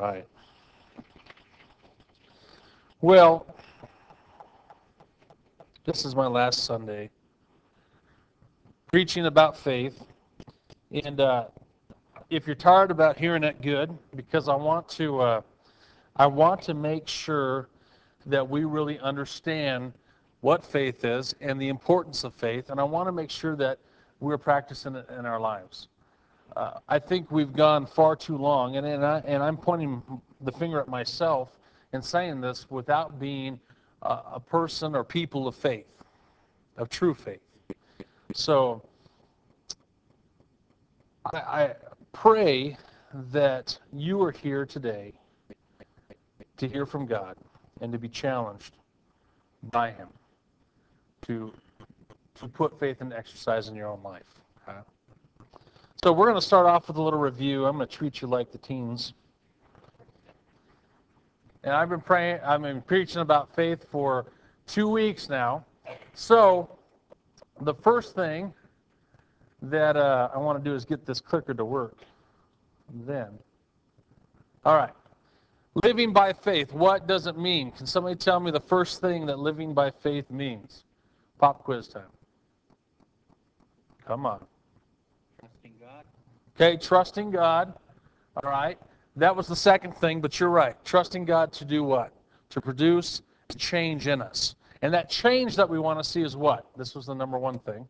right. Well, this is my last Sunday preaching about faith. And if you're tired about hearing it, good, because I want to make sure that we really understand what faith is and the importance of faith, and I want to make sure that we're practicing it in our lives. I think we've gone far too long, and I'm pointing the finger at myself and saying this without being a person or people of faith, of true faith. So I pray that you are here today to hear from God and to be challenged by Him to put faith into exercise in your own life. Okay? So we're going to start off with a little review. I'm going to treat you like the teens. And I've been preaching about faith for 2 weeks now. So the first thing that I want to do is get this clicker to work. All right. Living by faith, what does it mean? Can somebody tell me the first thing that living by faith means? Pop quiz time. Come on. Trusting God. Okay, trusting God. All right. That was the second thing, but you're right. Trusting God to do what? To produce change in us. And that change that we want to see is what? This was the number one thing.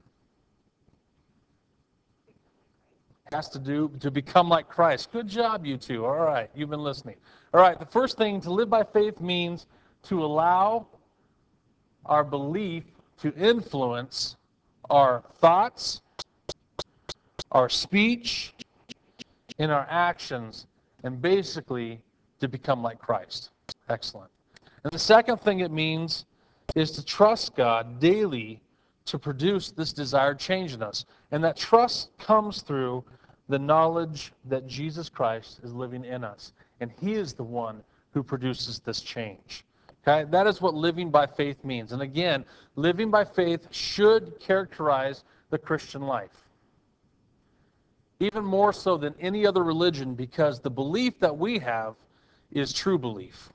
Has to do to become like Christ. Good job, you two. All right, you've been listening. All right, the first thing, to live by faith, means to allow our belief to influence our thoughts, our speech, and our actions, and basically to become like Christ. Excellent. And the second thing it means is to trust God daily to produce this desired change in us. And that trust comes through the knowledge that Jesus Christ is living in us. And He is the one who produces this change. Okay? That is what living by faith means. And again, living by faith should characterize the Christian life. Even more so than any other religion, because the belief that we have is true belief.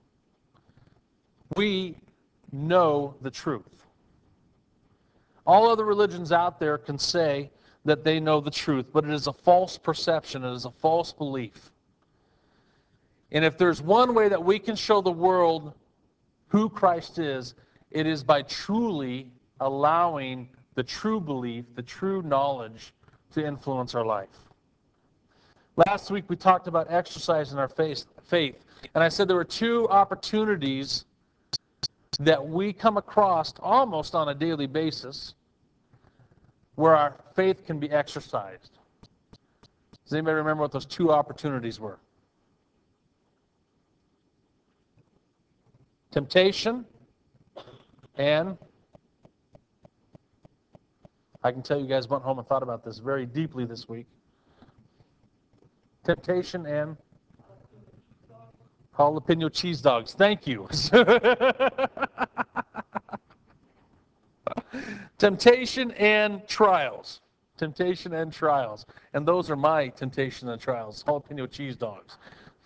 We know the truth. All other religions out there can say that they know the truth, but it is a false perception. It is a false belief. And if there's one way that we can show the world who Christ is, it is by truly allowing the true belief, the true knowledge to influence our life. Last week we talked about exercising our faith, and I said there were two opportunities that we come across almost on a daily basis where our faith can be exercised. Does anybody remember what those two opportunities were? Temptation and, I can tell you guys went home and thought about this very deeply this week. Temptation and jalapeno cheese dogs. Thank you. Temptation and trials. Temptation and trials. And those are my temptation and trials, jalapeno cheese dogs.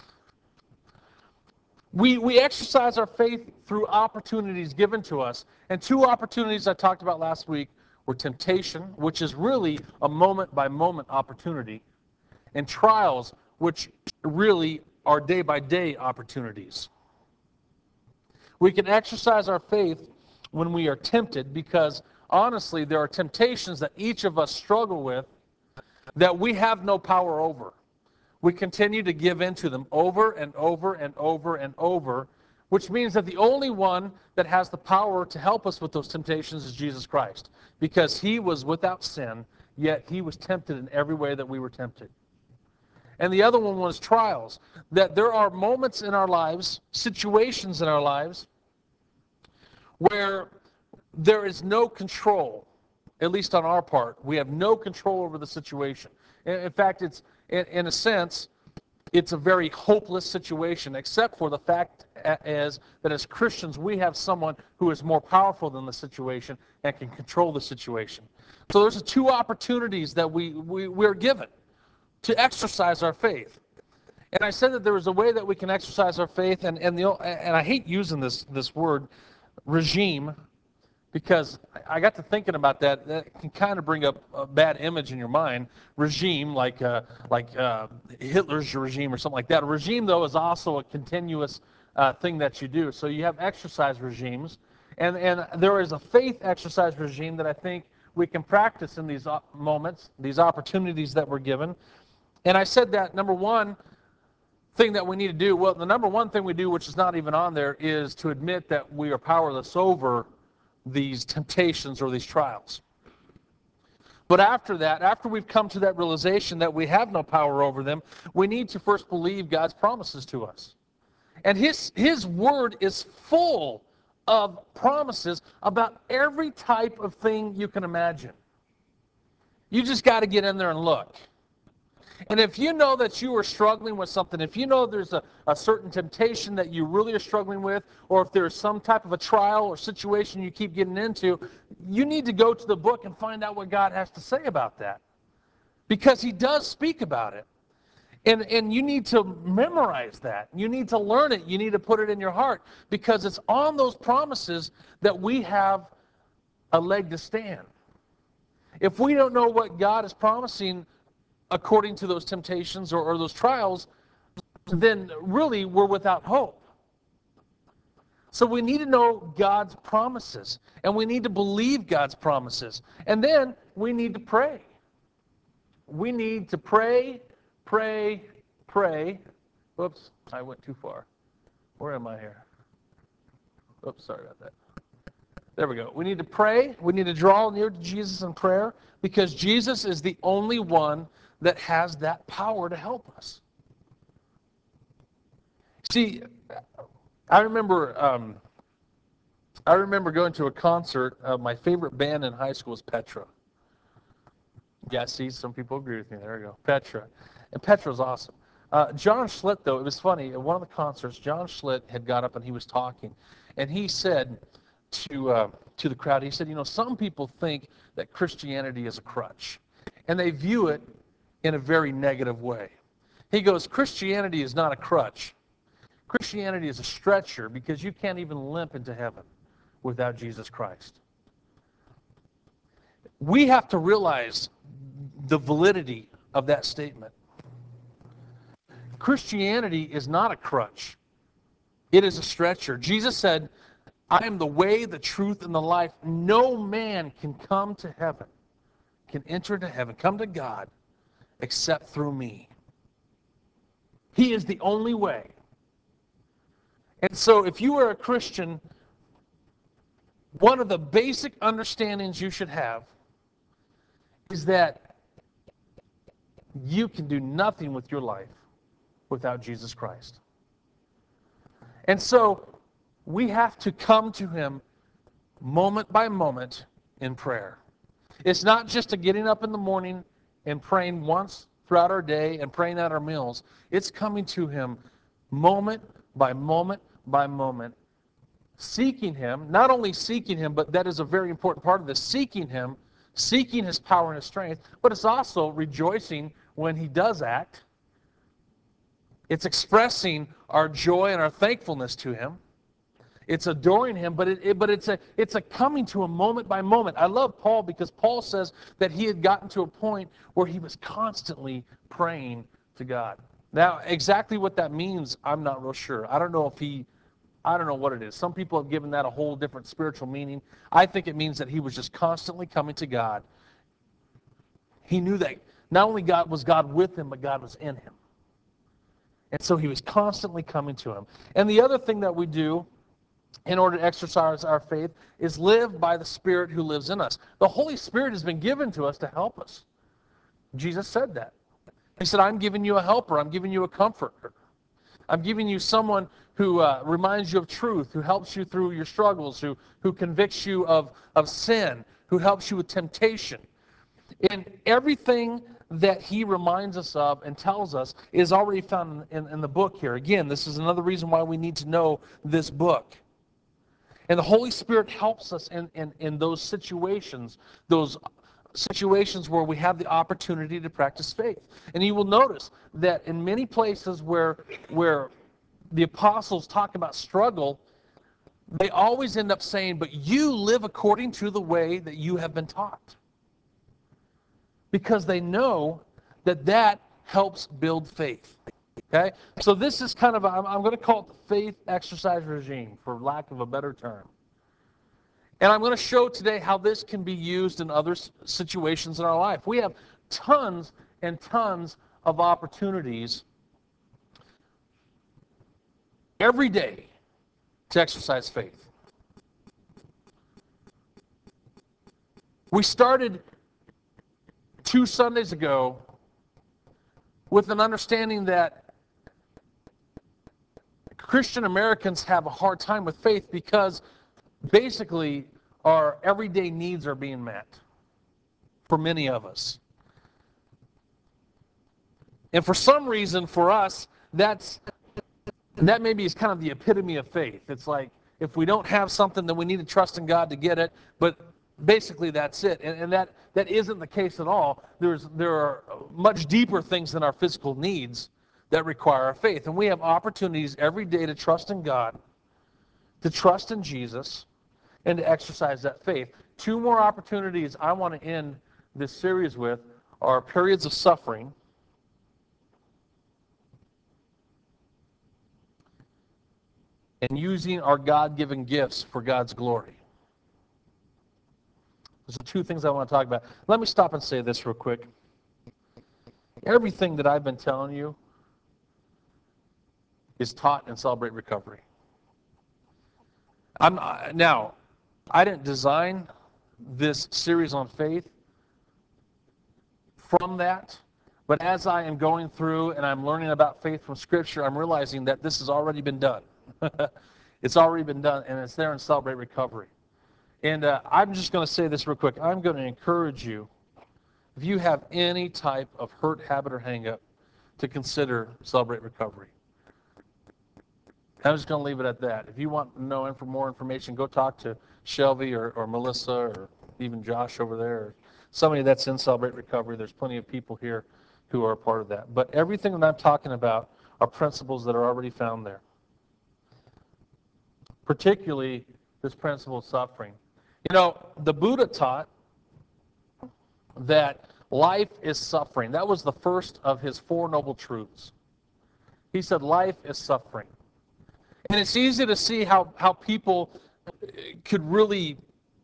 We exercise our faith through opportunities given to us. And two opportunities I talked about last week were temptation, which is really a moment-by-moment opportunity, and trials, which really are day-by-day opportunities. We can exercise our faith when we are tempted because, honestly, there are temptations that each of us struggle with that we have no power over. We continue to give in to them over and over and over and over, which means that the only one that has the power to help us with those temptations is Jesus Christ, because He was without sin, yet He was tempted in every way that we were tempted. And the other one was trials, that there are moments in our lives, situations in our lives, where there is no control, at least on our part. We have no control over the situation. In fact, it's, in a sense, it's a very hopeless situation, except for the fact is that as Christians, we have someone who is more powerful than the situation and can control the situation. So there's two opportunities that we're given to exercise our faith. And I said that there was a way that we can exercise our faith, and I hate using this word, regime, because I got to thinking about that. That can kind of bring up a bad image in your mind. Regime, like Hitler's regime or something like that. A regime, though, is also a continuous thing that you do. So you have exercise regimes, and there is a faith exercise regime that I think we can practice in these moments, these opportunities that we're given. And I said that, number one thing that we need to do, well, the number one thing we do, which is not even on there, is to admit that we are powerless over these temptations or these trials. But after that, after we've come to that realization that we have no power over them, we need to first believe God's promises to us. And His Word is full of promises about every type of thing you can imagine. You just got to get in there and look. And if you know that you are struggling with something, if you know there's a certain temptation that you really are struggling with, or if there's some type of a trial or situation you keep getting into, you need to go to the book and find out what God has to say about that. Because He does speak about it. And you need to memorize that. You need to learn it. You need to put it in your heart. Because it's on those promises that we have a leg to stand. If we don't know what God is promising according to those temptations or those trials, then really we're without hope. So we need to know God's promises, and we need to believe God's promises. And then we need to pray. We need to pray, pray, pray. Whoops, I went too far. Where am I here? Oops, sorry about that. There we go. We need to pray. We need to draw near to Jesus in prayer, because Jesus is the only one that has that power to help us. See, I remember going to a concert. My favorite band in high school was Petra. Yeah, see, some people agree with me. There we go, Petra. And Petra's awesome. John Schlitt, though, it was funny. At one of the concerts, John Schlitt had got up and he was talking. And he said to the crowd, he said, you know, some people think that Christianity is a crutch. And they view it in a very negative way. He goes, Christianity is not a crutch. Christianity is a stretcher, because you can't even limp into heaven without Jesus Christ. We have to realize the validity of that statement. Christianity is not a crutch. It is a stretcher. Jesus said, I am the way, the truth, and the life. No man can come to heaven, can enter into heaven, come to God, except through me. He is the only way. And so if you are a Christian, one of the basic understandings you should have is that you can do nothing with your life without Jesus Christ. And so we have to come to Him moment by moment in prayer. It's not just a getting up in the morning and praying once throughout our day and praying at our meals. It's coming to Him moment by moment by moment, seeking Him, not only seeking Him, but that is a very important part of this, seeking Him, seeking His power and His strength, but it's also rejoicing when He does act. It's expressing our joy and our thankfulness to Him. It's adoring Him, but it's a coming to Him moment by moment. I love Paul, because Paul says that he had gotten to a point where he was constantly praying to God. Now, exactly what that means, I'm not real sure. I don't know what it is. Some people have given that a whole different spiritual meaning. I think it means that he was just constantly coming to God. He knew that not only was God with him, but God was in him. And so he was constantly coming to Him. And the other thing that we do in order to exercise our faith is live by the Spirit who lives in us. The Holy Spirit has been given to us to help us. Jesus said that. He said, I'm giving you a helper. I'm giving you a comforter. I'm giving you someone who reminds you of truth, who helps you through your struggles, who convicts you of sin, who helps you with temptation. And everything that He reminds us of and tells us is already found in the book here. Again, this is another reason why we need to know this book. And the Holy Spirit helps us in those situations, those situations where we have the opportunity to practice faith. And you will notice that in many places where the apostles talk about struggle, they always end up saying, but you live according to the way that you have been taught. Because they know that that helps build faith. Okay? So this is kind of, I'm going to call it the faith exercise regime, for lack of a better term. And I'm going to show today how this can be used in other situations in our life. We have tons and tons of opportunities every day to exercise faith. We started 2 Sundays ago with an understanding that Christian Americans have a hard time with faith because basically our everyday needs are being met for many of us. And for some reason, for us, that maybe is kind of the epitome of faith. It's like, if we don't have something, then we need to trust in God to get it. But basically, that's it. And that isn't the case at all. There are much deeper things than our physical needs that require our faith. And we have opportunities every day to trust in God, to trust in Jesus, and to exercise that faith. 2 more opportunities I want to end this series with are periods of suffering and using our God-given gifts for God's glory. Those are 2 things I want to talk about. Let me stop and say this real quick. Everything that I've been telling you is taught in Celebrate Recovery. Now, I didn't design this series on faith from that, but as I am going through and I'm learning about faith from Scripture, I'm realizing that this has already been done. It's already been done, and it's there in Celebrate Recovery. And I'm just going to say this real quick. I'm going to encourage you, if you have any type of hurt, habit, or hang-up, to consider Celebrate Recovery. I'm just going to leave it at that. If you want to know more information, go talk to Shelby or Melissa or even Josh over there, or somebody that's in Celebrate Recovery. There's plenty of people here who are a part of that. But everything that I'm talking about are principles that are already found there. Particularly this principle of suffering. You know, the Buddha taught that life is suffering. That was the first of his 4 noble truths. He said life is suffering. And it's easy to see how people could really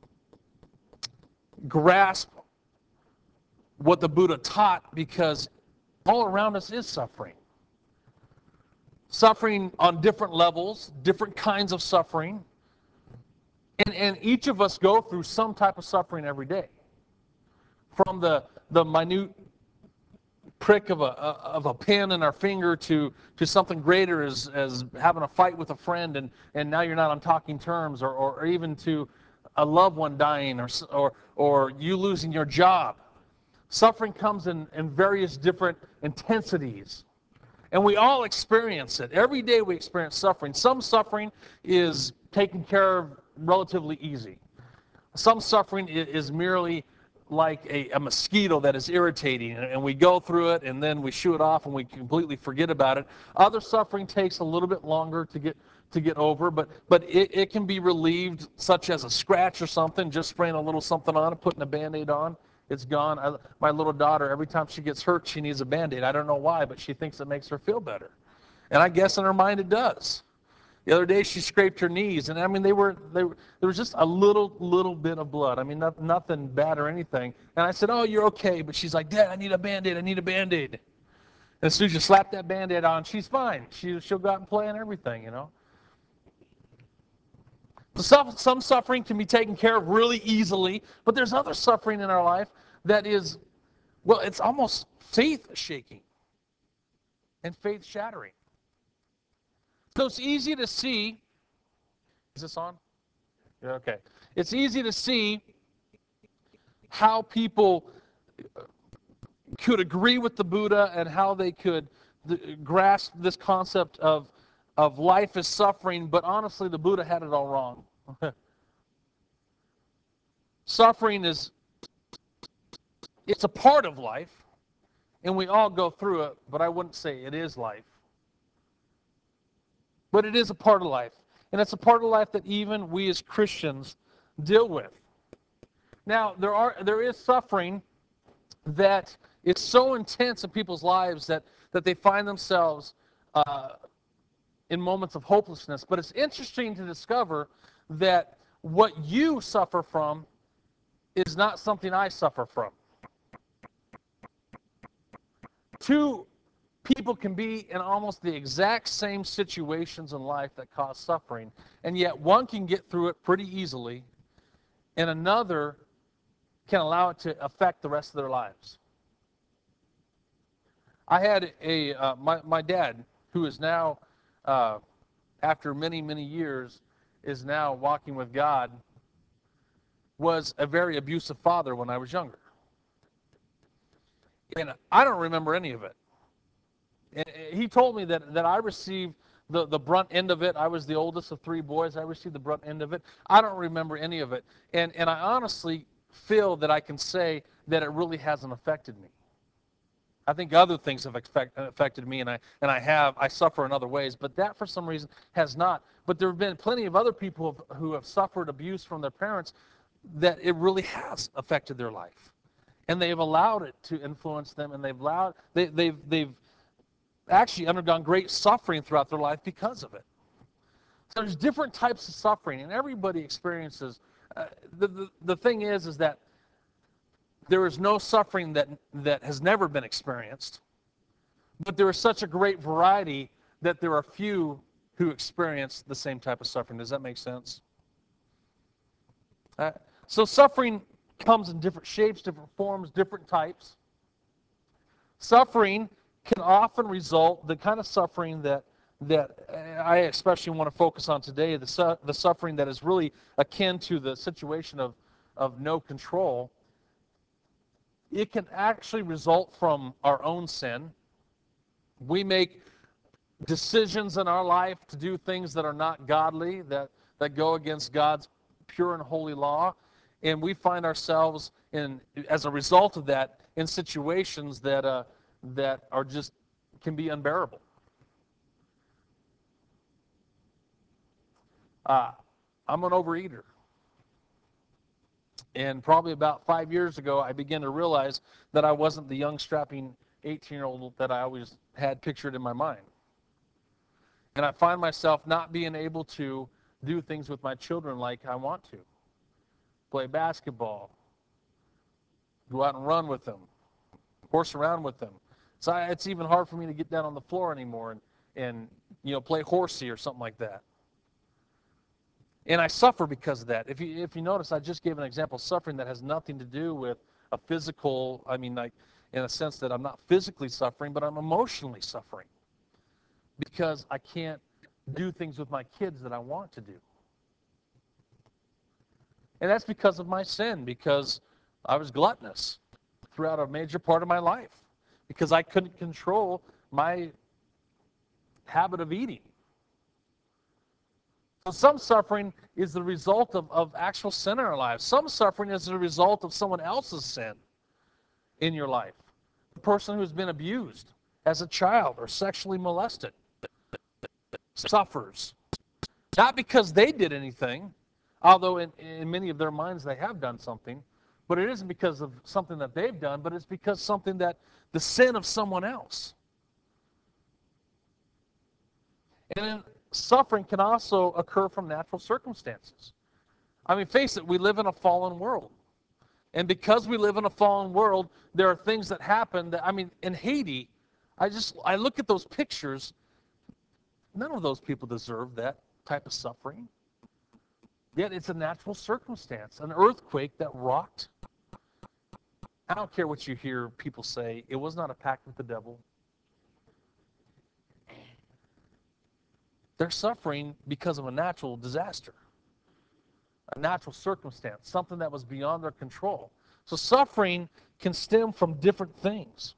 grasp what the Buddha taught, because all around us is suffering. Suffering on different levels, different kinds of suffering. And each of us go through some type of suffering every day. From the minute prick of a pin in our finger to something greater as having a fight with a friend and now you're not on talking terms, or even to a loved one dying, or you losing your job. Suffering comes in various different intensities. And we all experience it. Every day we experience suffering. Some suffering is taken care of relatively easy. Some suffering is merely like a mosquito that is irritating, and we go through it and then we shoo it off and we completely forget about it. Other suffering takes a little bit longer to get over, but it can be relieved, such as a scratch or something, just spraying a little something on it, putting a Band-Aid on. It's gone. My little daughter, every time she gets hurt, she needs a Band-Aid. I don't know why, but she thinks it makes her feel better. And I guess in her mind it does. The other day she scraped her knees, and I mean there was just a little bit of blood. I mean nothing bad or anything. And I said, "Oh, you're okay." But she's like, "Dad, I need a Band-Aid. I need a Band-Aid." And as soon as you slap that Band-Aid on, she's fine. She'll go out and play and everything, you know. Some suffering can be taken care of really easily, but there's other suffering in our life that is, well, it's almost faith-shaking and faith-shattering. So it's easy to see. Is this on? Yeah, okay. It's easy to see how people could agree with the Buddha and how they could grasp this concept of life as suffering, but honestly, the Buddha had it all wrong. Suffering is it's a part of life, and we all go through it, but I wouldn't say it is life. But it is a part of life, and it's a part of life that even we as Christians deal with. Now, there is suffering that is so intense in people's lives that they find themselves in moments of hopelessness. But it's interesting to discover that what you suffer from is not something I suffer from. Two people can be in almost the exact same situations in life that cause suffering, and yet one can get through it pretty easily, and another can allow it to affect the rest of their lives. I had my dad, who is now, after many, many years, is now walking with God, was a very abusive father when I was younger. And I don't remember any of it. And he told me that I received the brunt end of it. I was the oldest of three boys. I received the brunt end of it. I don't remember any of it. And I honestly feel that I can say that it really hasn't affected me. I think other things have affected me, and I suffer in other ways, but that for some reason has not. But there have been plenty of other people who have suffered abuse from their parents that it really has affected their life, and they've allowed it to influence them, and they've actually undergone great suffering throughout their life because of it. So there's different types of suffering, and everybody experiences. The thing is that there is no suffering that has never been experienced, but there is such a great variety that there are few who experience the same type of suffering. Does that make sense? So suffering comes in different shapes, different forms, different types. Suffering can often result, the kind of suffering that I especially want to focus on today, the suffering that is really akin to the situation of no control. It can actually result from our own sin. We make decisions in our life to do things that are not godly, that go against God's pure and holy law, and we find ourselves as a result of that, in situations that are just can be unbearable. I'm an overeater. And probably about 5 years ago, I began to realize that I wasn't the young, strapping 18-year-old that I always had pictured in my mind. And I find myself not being able to do things with my children like I want to. Play basketball, go out and run with them, horse around with them. So it's even hard for me to get down on the floor anymore and play horsey or something like that. And I suffer because of that. If you notice, I just gave an example of suffering that has nothing to do with a physical, like in a sense that I'm not physically suffering, but I'm emotionally suffering because I can't do things with my kids that I want to do. And that's because of my sin, because I was gluttonous throughout a major part of my life, because I couldn't control my habit of eating. So some suffering is the result of actual sin in our lives. Some suffering is the result of someone else's sin in your life. The person who's been abused as a child or sexually molested suffers. Not because they did anything, although in many of their minds they have done something, but it isn't because of something that they've done, but it's because something that the sin of someone else. And then suffering can also occur from natural circumstances. Face it, we live in a fallen world. And because we live in a fallen world, there are things that happen that, in Haiti, I look at those pictures, none of those people deserve that type of suffering. Yet it's a natural circumstance, an earthquake that rocked. I don't care what you hear people say, it was not a pact with the devil. They're suffering because of a natural disaster, a natural circumstance, something that was beyond their control. So suffering can stem from different things.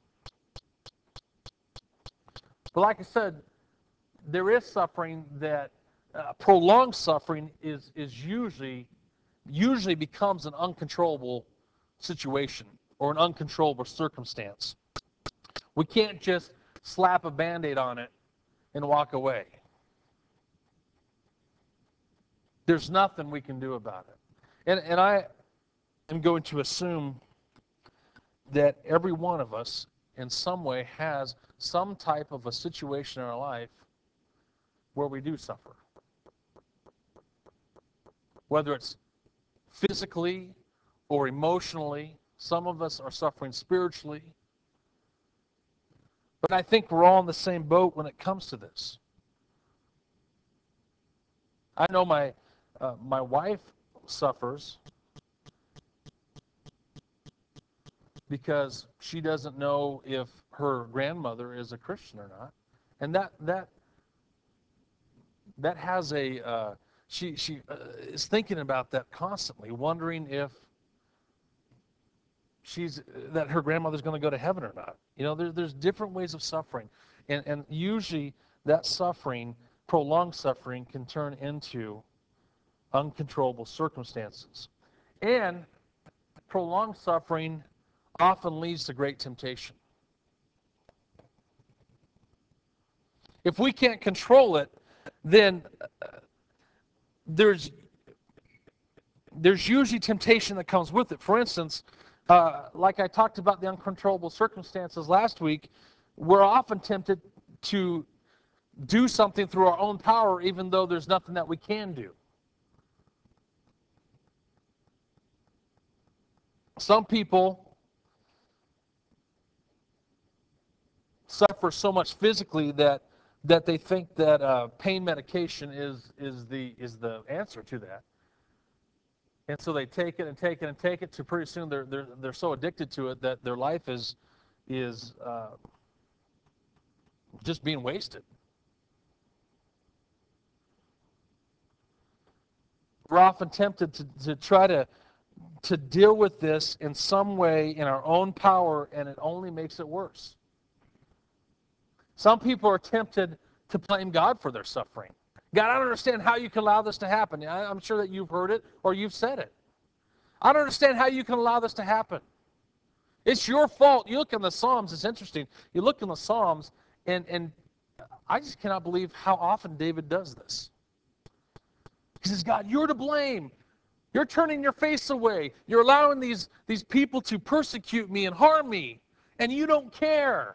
But like I said, there is suffering that, prolonged suffering is usually becomes an uncontrollable situation. or an uncontrollable circumstance. We can't just slap a Band-Aid on it and walk away. There's nothing we can do about it. And I am going to assume that every one of us in some way has some type of a situation in our life where we do suffer. Whether it's physically or emotionally, some of us are suffering spiritually. But I think we're all in the same boat when it comes to this. I know my wife suffers because she doesn't know if her grandmother is a Christian or not, and that has a she is thinking about that constantly, wondering if that her grandmother's going to go to heaven or not. You know, there's different ways of suffering, and usually that suffering, prolonged suffering, can turn into uncontrollable circumstances, and prolonged suffering often leads to great temptation. If we can't control it, then there's usually temptation that comes with it. For instance, like I talked about the uncontrollable circumstances last week, we're often tempted to do something through our own power even though there's nothing that we can do. Some people suffer so much physically that they think that pain medication is the answer to that. And so they take it and take it and take it to pretty soon they're so addicted to it that their life is just being wasted. We're often tempted to try to deal with this in some way in our own power, and it only makes it worse. Some people are tempted to blame God for their suffering. God, I don't understand how you can allow this to happen. I'm sure that you've heard it or you've said it. I don't understand how you can allow this to happen. It's your fault. You look in the Psalms, it's interesting. You look in the Psalms, and I just cannot believe how often David does this. He says, God, you're to blame. You're turning your face away. You're allowing these people to persecute me and harm me, and you don't care.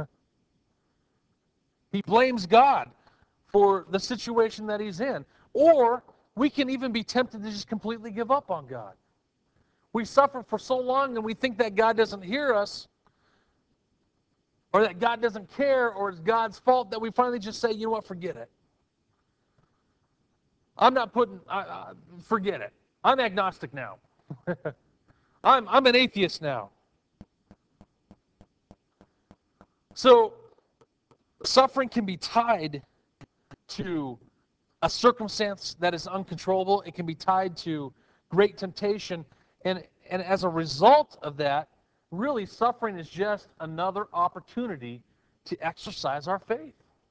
He blames God for the situation that he's in. Or we can even be tempted to just completely give up on God. We suffer for so long and we think that God doesn't hear us, or that God doesn't care, or it's God's fault, that we finally just say, you know what, forget it. Forget it. I'm agnostic now. I'm an atheist now. So, suffering can be tied to a circumstance that is uncontrollable. It can be tied to great temptation. And as a result of that, really suffering is just another opportunity to exercise our faith.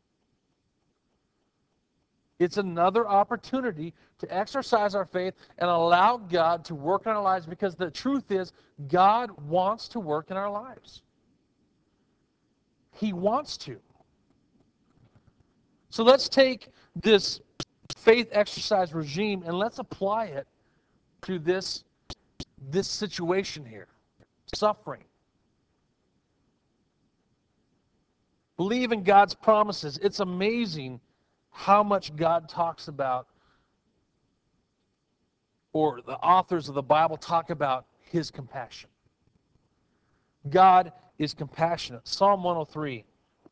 It's another opportunity to exercise our faith and allow God to work in our lives, because the truth is, God wants to work in our lives. He wants to. So let's take this faith exercise regime and let's apply it to this situation here. Suffering. Believe in God's promises. It's amazing how much God talks about, or the authors of the Bible talk about, his compassion. God is compassionate. Psalm 103.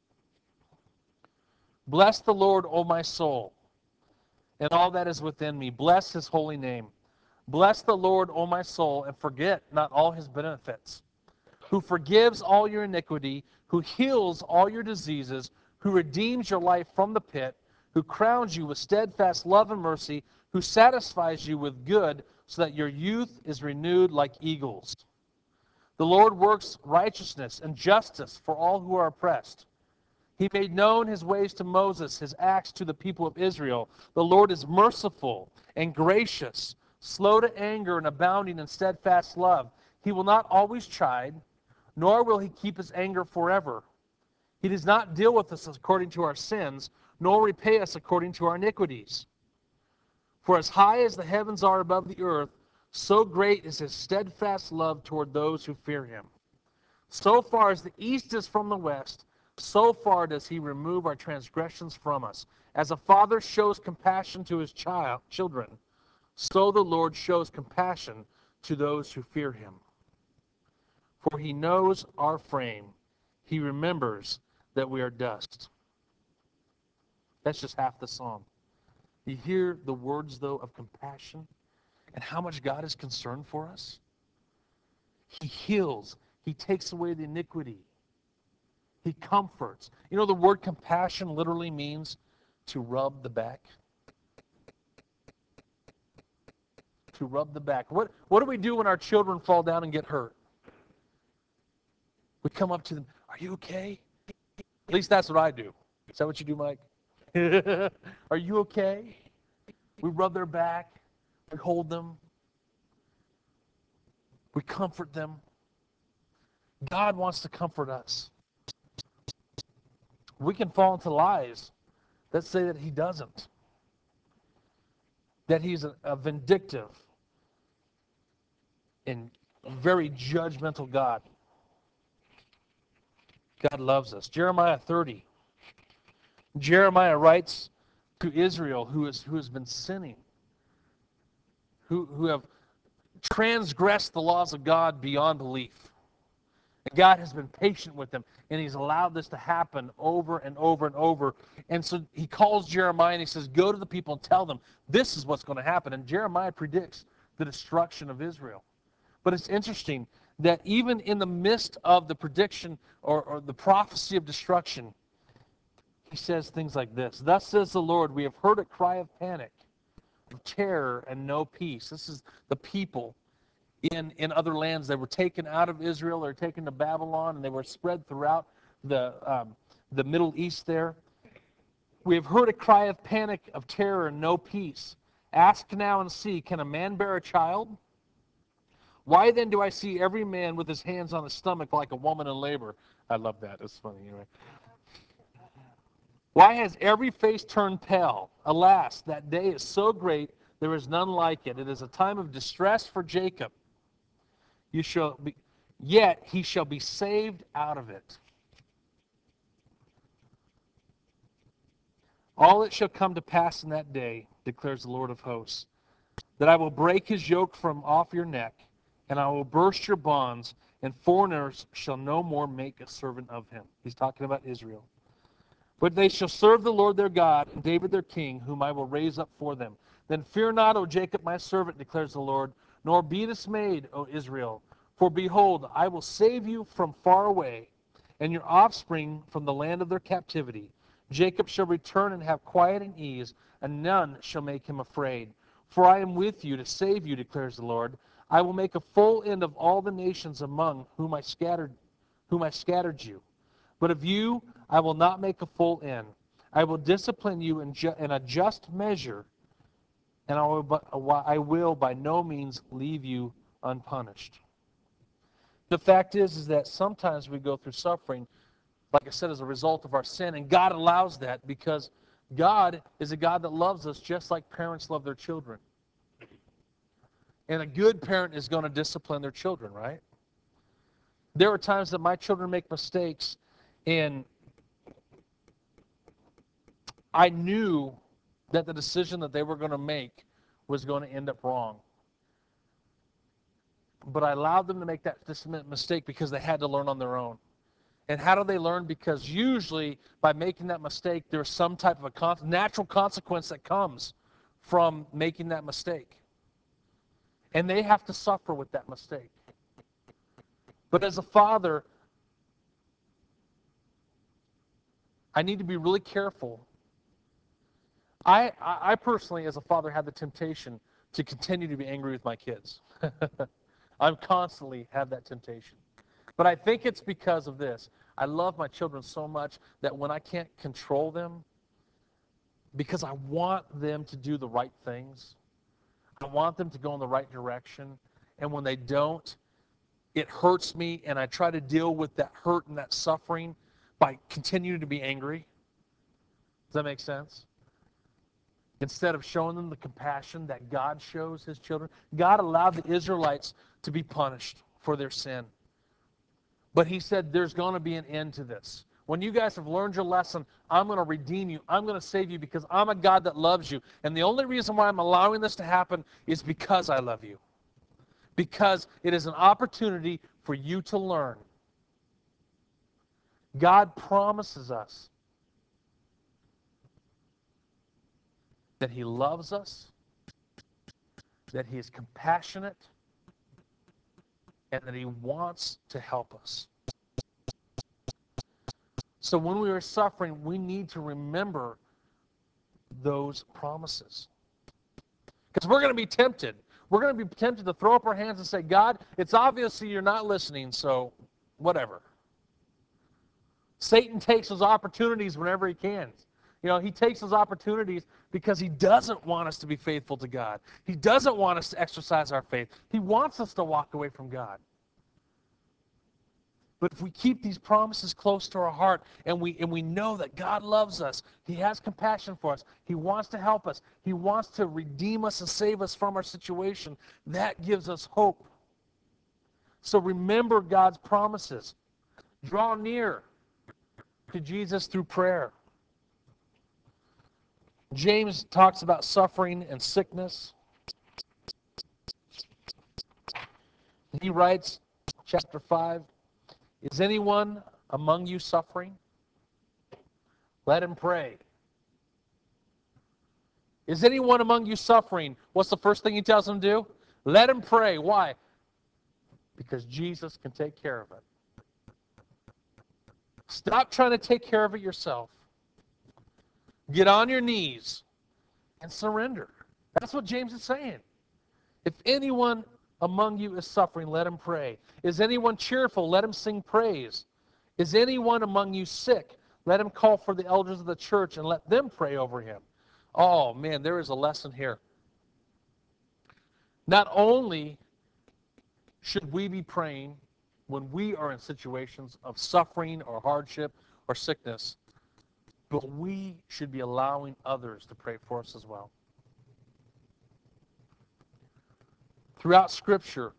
Bless the Lord, O my soul, and all that is within me. Bless his holy name. Bless the Lord, O my soul, and forget not all his benefits, who forgives all your iniquity, who heals all your diseases, who redeems your life from the pit, who crowns you with steadfast love and mercy, who satisfies you with good, so that your youth is renewed like eagles. The Lord works righteousness and justice for all who are oppressed. He made known his ways to Moses, his acts to the people of Israel. The Lord is merciful and gracious, slow to anger and abounding in steadfast love. He will not always chide, nor will he keep his anger forever. He does not deal with us according to our sins, nor repay us according to our iniquities. For as high as the heavens are above the earth, so great is his steadfast love toward those who fear him. So far as the east is from the west, so far does he remove our transgressions from us. As a father shows compassion to his children, so the Lord shows compassion to those who fear him. For he knows our frame. He remembers that we are dust. That's just half the song. You hear the words, though, of compassion and how much God is concerned for us? He heals. He takes away the iniquity. He comforts. You know, the word compassion literally means to rub the back. To rub the back. What do we do when our children fall down and get hurt? We come up to them, are you okay? At least that's what I do. Is that what you do, Mike? Are you okay? We rub their back. We hold them. We comfort them. God wants to comfort us. We can fall into lies that say that he doesn't. That he's a vindictive and very judgmental God. God loves us. Jeremiah 30. Jeremiah writes to Israel who has been sinning, who have transgressed the laws of God beyond belief. And God has been patient with them, and he's allowed this to happen over and over and over. And so he calls Jeremiah and he says, go to the people and tell them this is what's going to happen. And Jeremiah predicts the destruction of Israel. But it's interesting that even in the midst of the prediction or the prophecy of destruction, he says things like this. Thus says the Lord, we have heard a cry of panic, of terror and no peace. This is the people in other lands. They were taken out of Israel, they were taken to Babylon, and they were spread throughout the Middle East there. We have heard a cry of panic, of terror, and no peace. Ask now and see, can a man bear a child? Why then do I see every man with his hands on his stomach like a woman in labor? I love that. It's funny anyway. Why has every face turned pale? Alas, that day is so great, there is none like it. It is a time of distress for Jacob. Yet he shall be saved out of it. All it shall come to pass in that day, declares the Lord of hosts, that I will break his yoke from off your neck, and I will burst your bonds, and foreigners shall no more make a servant of him. He's talking about Israel. But they shall serve the Lord their God, and David their king, whom I will raise up for them. Then fear not, O Jacob my servant, declares the Lord, nor be dismayed, O Israel. For behold, I will save you from far away, and your offspring from the land of their captivity. Jacob shall return and have quiet and ease, and none shall make him afraid. For I am with you to save you, declares the Lord. I will make a full end of all the nations among whom I scattered you. But of you I will not make a full end. I will discipline you in a just measure, and I will by no means leave you unpunished. The fact is that sometimes we go through suffering, like I said, as a result of our sin, and God allows that because God is a God that loves us just like parents love their children. And a good parent is going to discipline their children, right? There are times that my children make mistakes, and I knew that the decision that they were going to make was going to end up wrong. But I allowed them to make that mistake because they had to learn on their own. And how do they learn? Because usually by making that mistake, there's some type of a natural consequence that comes from making that mistake. And they have to suffer with that mistake. But as a father, I need to be really careful. I personally, as a father, have the temptation to continue to be angry with my kids. I constantly have that temptation. But I think it's because of this. I love my children so much that when I can't control them, because I want them to do the right things, I want them to go in the right direction, and when they don't, it hurts me, and I try to deal with that hurt and that suffering by continuing to be angry. Does that make sense? Instead of showing them the compassion that God shows his children. God allowed the Israelites to be punished for their sin. But he said, there's going to be an end to this. When you guys have learned your lesson, I'm going to redeem you. I'm going to save you because I'm a God that loves you. And the only reason why I'm allowing this to happen is because I love you. Because it is an opportunity for you to learn. God promises us that he loves us, that he is compassionate, and that he wants to help us. So when we are suffering, we need to remember those promises. Because we're going to be tempted. We're going to be tempted to throw up our hands and say, God, it's obviously you're not listening, so whatever. Satan takes those opportunities whenever he can. You know, he takes those opportunities because he doesn't want us to be faithful to God. He doesn't want us to exercise our faith. He wants us to walk away from God. But if we keep these promises close to our heart and we know that God loves us, he has compassion for us, he wants to help us, he wants to redeem us and save us from our situation, that gives us hope. So remember God's promises. Draw near to Jesus through prayer. James talks about suffering and sickness. He writes, chapter 5, is anyone among you suffering? Let him pray. Is anyone among you suffering? What's the first thing he tells them to do? Let him pray. Why? Because Jesus can take care of it. Stop trying to take care of it yourself. Get on your knees and surrender. That's what James is saying. If anyone among you is suffering, let him pray. Is anyone cheerful? Let him sing praise. Is anyone among you sick? Let him call for the elders of the church and let them pray over him. Oh, man, there is a lesson here. Not only should we be praying when we are in situations of suffering or hardship or sickness, but we should be allowing others to pray for us as well. Throughout Scripture,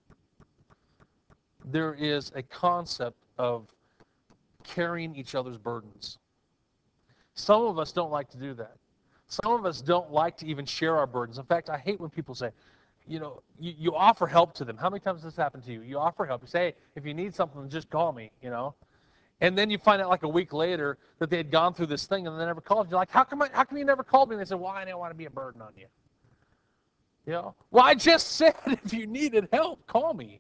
there is a concept of carrying each other's burdens. Some of us don't like to do that. Some of us don't like to even share our burdens. In fact, I hate when people say, you know, you offer help to them. How many times has this happened to you? You offer help. You say, hey, if you need something, just call me, you know. And then you find out like a week later that they had gone through this thing and they never called you. You're like, how come you never called me? And they said, well, I didn't want to be a burden on you. You know, well, I just said if you needed help, call me.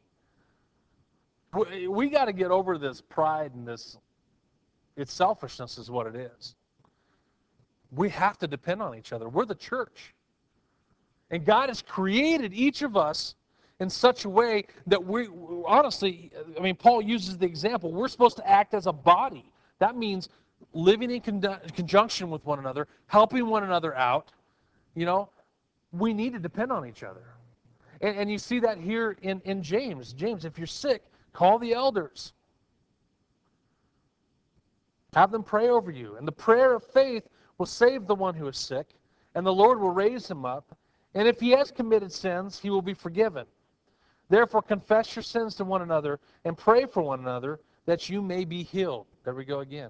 We got to get over this pride and this, it's selfishness is what it is. We have to depend on each other. We're the church. And God has created each of us in such a way that we, honestly, I mean, Paul uses the example, we're supposed to act as a body. That means living in conjunction with one another, helping one another out. You know, we need to depend on each other. And you see that here in James. James, if you're sick, call the elders. Have them pray over you. And the prayer of faith will save the one who is sick, and the Lord will raise him up. And if he has committed sins, he will be forgiven. Therefore, confess your sins to one another and pray for one another that you may be healed. There we go again.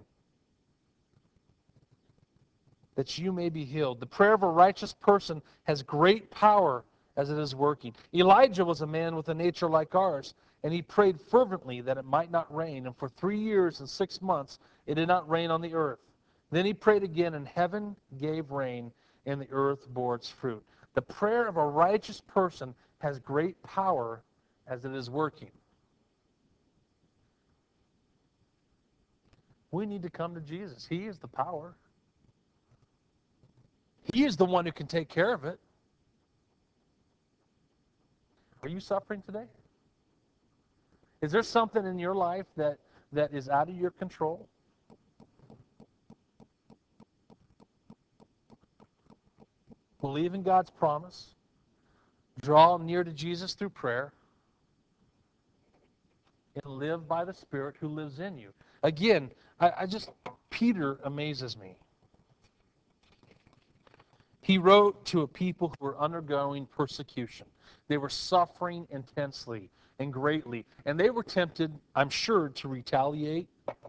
That you may be healed. The prayer of a righteous person has great power as it is working. Elijah was a man with a nature like ours, and he prayed fervently that it might not rain. And for 3 years and 6 months it did not rain on the earth. Then he prayed again, and heaven gave rain, and the earth bore its fruit. The prayer of a righteous person has great power as it is working. We need to come to Jesus. He is the power. He is the one who can take care of it. Are you suffering today? Is there something in your life that is out of your control? Believe in God's promise. Draw near to Jesus through prayer. and live by the Spirit who lives in you. Again, Peter amazes me. He wrote to a people who were undergoing persecution. They were suffering intensely and greatly. And they were tempted, I'm sure, to retaliate,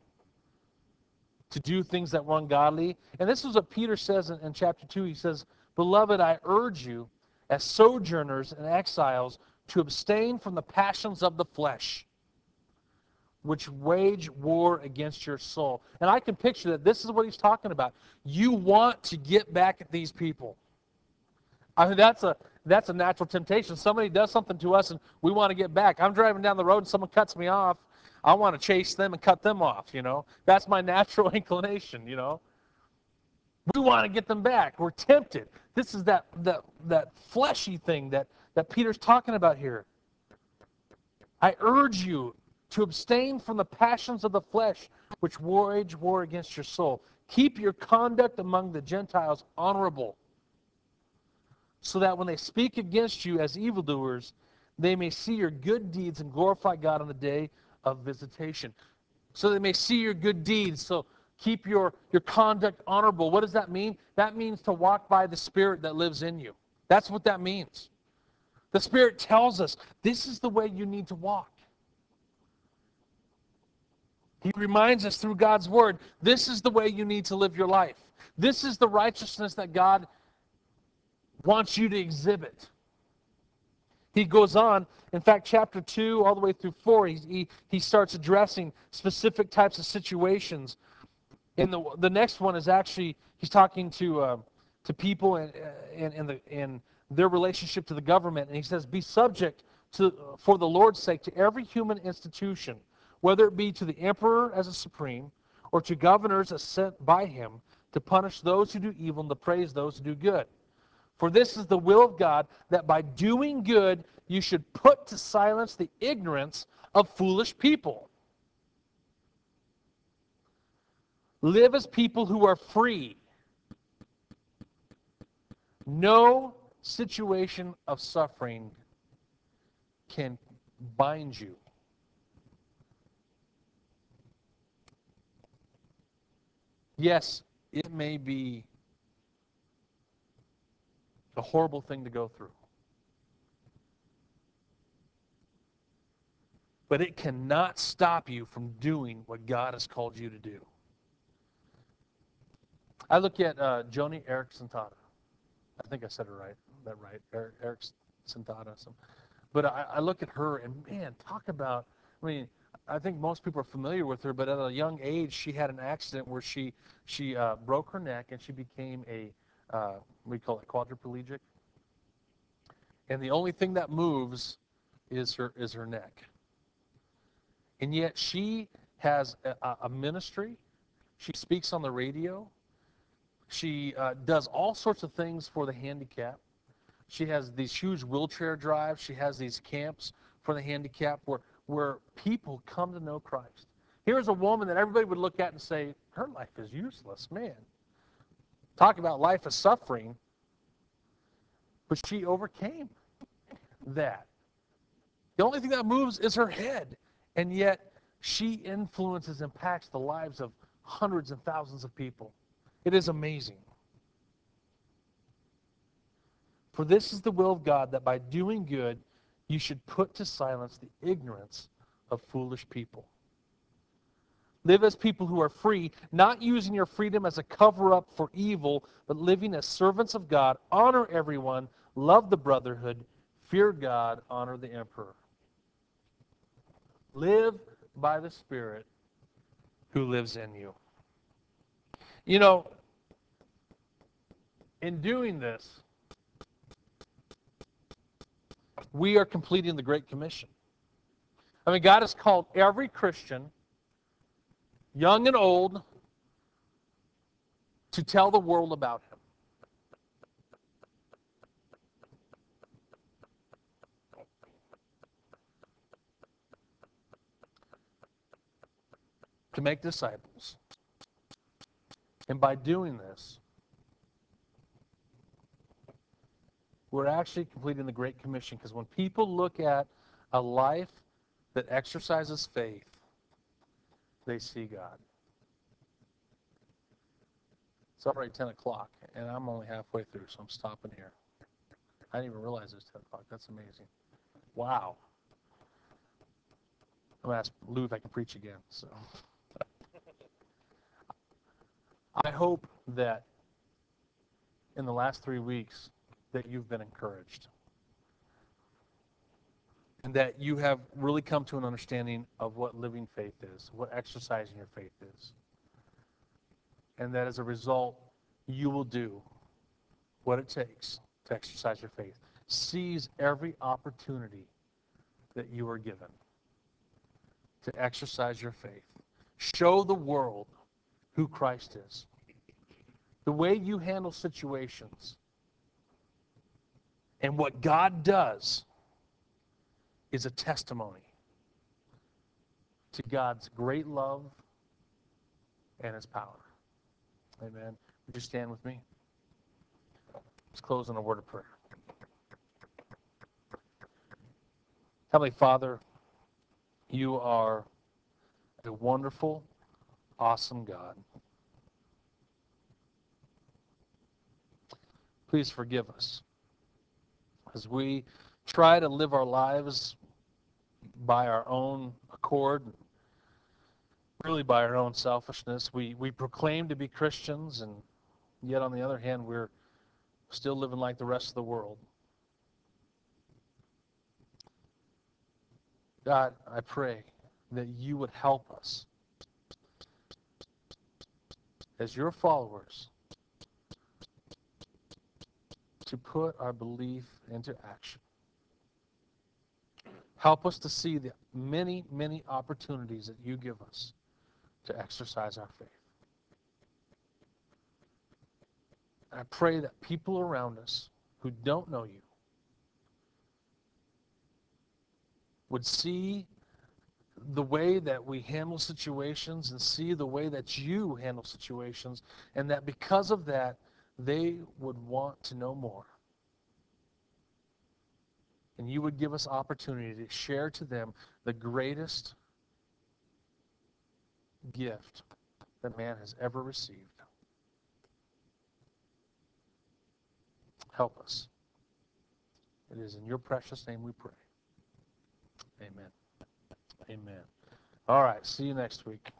to do things that were ungodly. And this is what Peter says in chapter 2. He says, "Beloved, I urge you, as sojourners and exiles, to abstain from the passions of the flesh, which wage war against your soul." And I can picture that this is what he's talking about. You want to get back at these people. I mean, that's a natural temptation. Somebody does something to us and we want to get back. I'm driving down the road and someone cuts me off. I want to chase them and cut them off, you know. That's my natural inclination, you know. We want to get them back. We're tempted. This is that fleshy thing that Peter's talking about here. I urge you to abstain from the passions of the flesh, which wage war against your soul. Keep your conduct among the Gentiles honorable, so that when they speak against you as evildoers, they may see your good deeds and glorify God on the day of visitation. So they may see your good deeds. So keep your conduct honorable. What does that mean? That means to walk by the Spirit that lives in you. That's what that means. The Spirit tells us this is the way you need to walk. He reminds us through God's Word, this is the way you need to live your life. This is the righteousness that God wants you to exhibit. He goes on, in fact, chapter 2 all the way through 4, he starts addressing specific types of situations. And the next one is actually, he's talking to people in their relationship to the government. And he says, be subject for the Lord's sake to every human institution, whether it be to the emperor as a supreme, or to governors as sent by him, to punish those who do evil and to praise those who do good. For this is the will of God, that by doing good you should put to silence the ignorance of foolish people. Live as people who are free. No situation of suffering can bind you. Yes, it may be a horrible thing to go through, but it cannot stop you from doing what God has called you to do. I look at Joni Eareckson Tada. I think I said it right. That right? Eareckson Tada. But I look at her and man, talk about. I mean, I think most people are familiar with her, but at a young age, she had an accident where she broke her neck and she became a we call it quadriplegic. And the only thing that moves is her neck. And yet she has a ministry. She speaks on the radio. She does all sorts of things for the handicapped. She has these huge wheelchair drives. She has these camps for the handicapped where people come to know Christ. Here's a woman that everybody would look at and say, her life is useless, man. Talk about life of suffering. But she overcame that. The only thing that moves is her head. And yet she influences, impacts the lives of hundreds and thousands of people. It is amazing. For this is the will of God, that by doing good you should put to silence the ignorance of foolish people. Live as people who are free, not using your freedom as a cover-up for evil, but living as servants of God. Honor everyone, love the brotherhood, fear God, honor the emperor. Live by the Spirit who lives in you. You know, in doing this, we are completing the Great Commission. I mean, God has called every Christian, young and old, to tell the world about Him. To make disciples. And by doing this, we're actually completing the Great Commission, because when people look at a life that exercises faith, they see God. It's already 10 o'clock, and I'm only halfway through, so I'm stopping here. I didn't even realize it was 10 o'clock. That's amazing. Wow. I'm going to ask Lou if I can preach again. So, I hope that in the last 3 weeks that you've been encouraged and that you have really come to an understanding of what living faith is, what exercising your faith is, and that as a result, you will do what it takes to exercise your faith. Seize every opportunity that you are given to exercise your faith. Show the world who Christ is. The way you handle situations and what God does is a testimony to God's great love and his power. Amen. Would you stand with me? Let's close in a word of prayer. Heavenly Father, you are a wonderful, awesome God. Please forgive us as we try to live our lives by our own accord, really by our own selfishness. We proclaim to be Christians, and yet on the other hand, we're still living like the rest of the world. God, I pray that you would help us as your followers to put our belief into action. Help us to see the many, many opportunities that you give us to exercise our faith. I pray that people around us who don't know you would see the way that we handle situations and see the way that you handle situations, and that because of that, they would want to know more. And you would give us opportunity to share to them the greatest gift that man has ever received. Help us. It is in your precious name we pray. Amen. Amen. All right. See you next week.